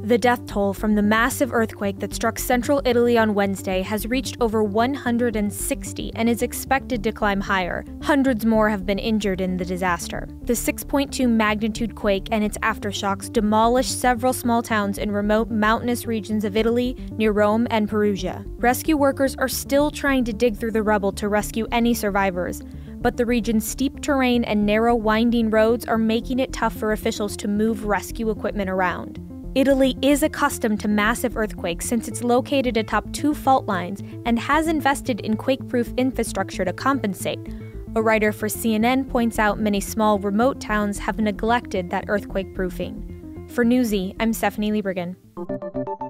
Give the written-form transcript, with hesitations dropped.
The death toll from the massive earthquake that struck central Italy on Wednesday has reached over 160 and is expected to climb higher. Hundreds more have been injured in the disaster. The 6.2 magnitude quake and its aftershocks demolished several small towns in remote mountainous regions of Italy near Rome and Perugia. Rescue workers are still trying to dig through the rubble to rescue any survivors, but the region's steep terrain and narrow, winding roads are making it tough for officials to move rescue equipment around. Italy is accustomed to massive earthquakes since it's located atop two fault lines and has invested in quake-proof infrastructure to compensate. A writer for CNN points out many small, remote towns have neglected that earthquake proofing. For Newsy, I'm Stephanie Liebergen.